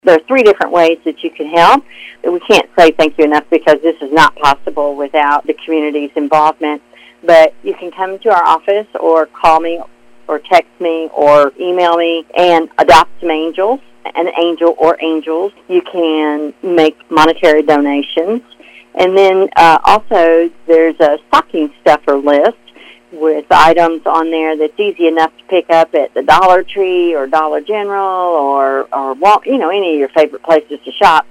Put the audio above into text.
There are 3 different ways that you can help. We can't say thank you enough because this is not possible without the community's involvement. But you can come to our office or call me or text me or email me and adopt some angels, an angel or angels. You can make monetary donations. And then also there's a stocking stuffer list with items on there that's easy enough to pick up at the Dollar Tree or Dollar General or any of your favorite places to shop.